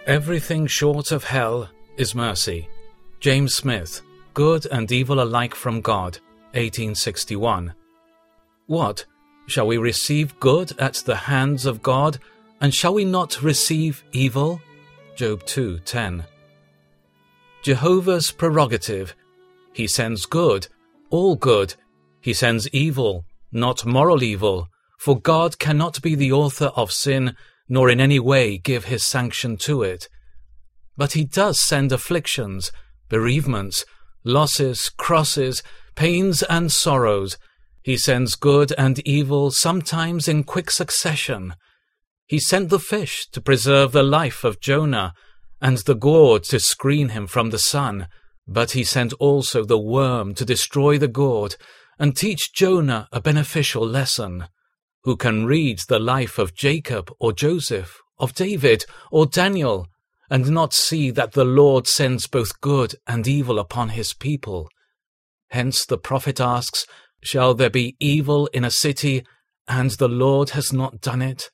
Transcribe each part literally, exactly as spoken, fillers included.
Everything short of hell is mercy. James Smith, Good and Evil Alike from God, eighteen sixty-one. What? Shall we receive good at the hands of God, and shall we not receive evil? Job two ten. Jehovah's prerogative. He sends good, all good. He sends evil, not moral evil, for God cannot be the author of sin, nor in any way give his sanction to it. But he does send afflictions, bereavements, losses, crosses, pains and sorrows. He sends good and evil sometimes in quick succession. He sent the fish to preserve the life of Jonah, and the gourd to screen him from the sun. But he sent also the worm to destroy the gourd, and teach Jonah a beneficial lesson. Who can read the life of Jacob or Joseph, of David or Daniel, and not see that the Lord sends both good and evil upon his people? Hence the prophet asks, shall there be evil in a city, and the Lord has not done it?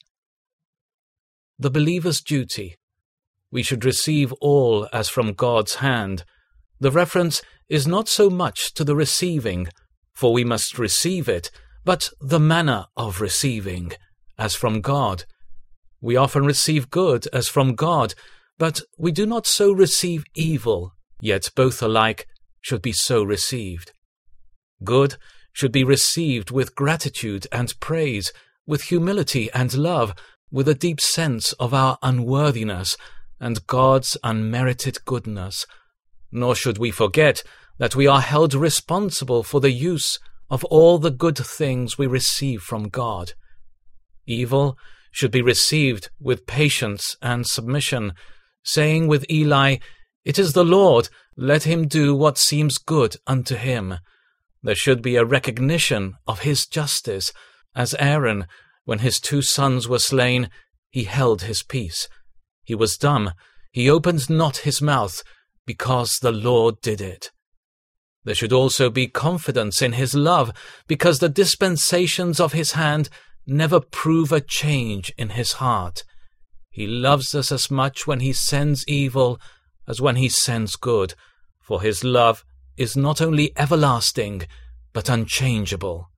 The believer's duty. We should receive all as from God's hand. The reference is not so much to the receiving, for we must receive it, but the manner of receiving, as from God. We often receive good as from God, but we do not so receive evil, yet both alike should be so received. Good should be received with gratitude and praise, with humility and love, with a deep sense of our unworthiness and God's unmerited goodness. Nor should we forget that we are held responsible for the use of all the good things we receive from God. Evil should be received with patience and submission, saying with Eli, "It is the Lord, let him do what seems good unto him." There should be a recognition of his justice, as Aaron, when his two sons were slain, he held his peace. He was dumb, he opened not his mouth, because the Lord did it. There should also be confidence in his love, because the dispensations of his hand never prove a change in his heart. He loves us as much when he sends evil as when he sends good, for his love is not only everlasting, but unchangeable.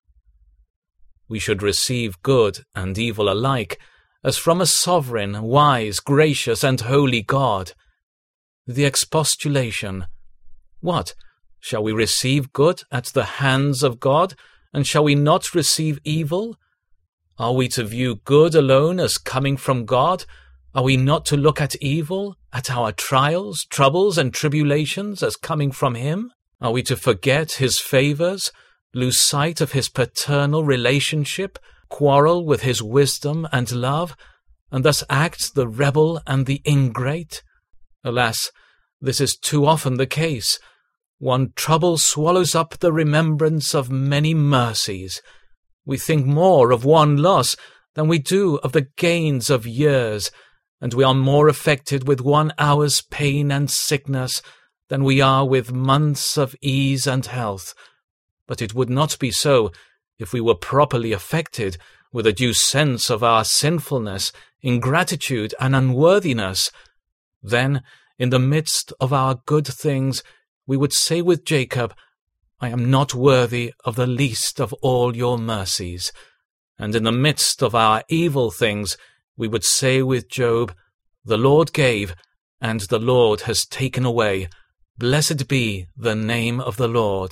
We should receive good and evil alike, as from a sovereign, wise, gracious, and holy God. The expostulation. What? Shall we receive good at the hands of God, and shall we not receive evil? Are we to view good alone as coming from God? Are we not to look at evil, at our trials, troubles, and tribulations as coming from him? Are we to forget his favours, lose sight of his paternal relationship, quarrel with his wisdom and love, and thus act the rebel and the ingrate? Alas, this is too often the case. One trouble swallows up the remembrance of many mercies. We think more of one loss than we do of the gains of years, and we are more affected with one hour's pain and sickness than we are with months of ease and health. But it would not be so if we were properly affected with a due sense of our sinfulness, ingratitude, and unworthiness. Then, in the midst of our good things, we would say with Jacob, "I am not worthy of the least of all your mercies." And in the midst of our evil things, we would say with Job, "The Lord gave, and the Lord has taken away. Blessed be the name of the Lord."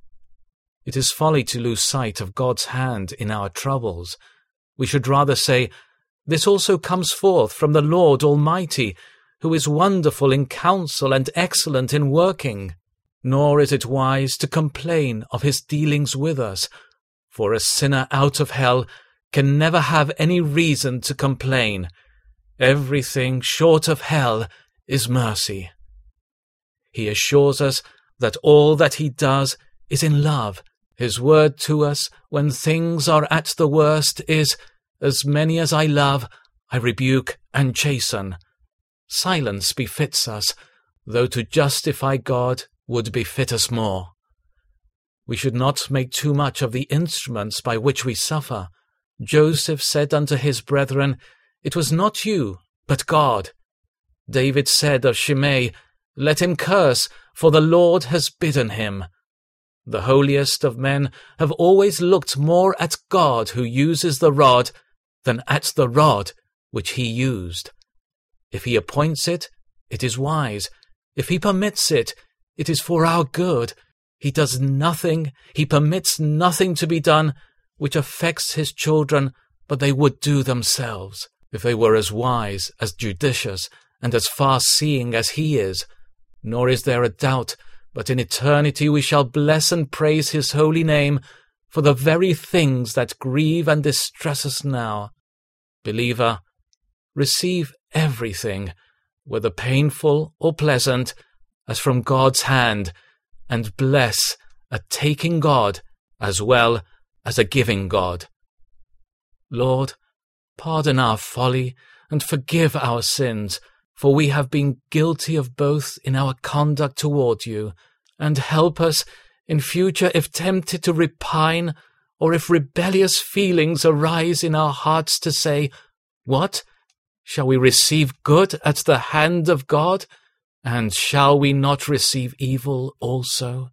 It is folly to lose sight of God's hand in our troubles. We should rather say, "This also comes forth from the Lord Almighty, who is wonderful in counsel and excellent in working." Nor is it wise to complain of his dealings with us, for a sinner out of hell can never have any reason to complain. Everything short of hell is mercy. He assures us that all that he does is in love. His word to us when things are at the worst is, "As many as I love, I rebuke and chasten." Silence befits us, though to justify God would befit us more. We should not make too much of the instruments by which we suffer. Joseph said unto his brethren, "It was not you, but God." David said of Shimei, "Let him curse, for the Lord has bidden him." The holiest of men have always looked more at God who uses the rod than at the rod which he used. If he appoints it, it is wise. If he permits it, it is for our good. He does nothing, he permits nothing to be done which affects his children, but they would do themselves, if they were as wise, as judicious, and as far-seeing as he is. Nor is there a doubt, but in eternity we shall bless and praise his holy name for the very things that grieve and distress us now. Believer, receive everything, whether painful or pleasant, as from God's hand, and bless a taking God as well as a giving God. Lord, pardon our folly and forgive our sins, for we have been guilty of both in our conduct toward you, and help us in future if tempted to repine, or if rebellious feelings arise in our hearts to say, "What? Shall we receive good at the hand of God? And shall we not receive evil also?"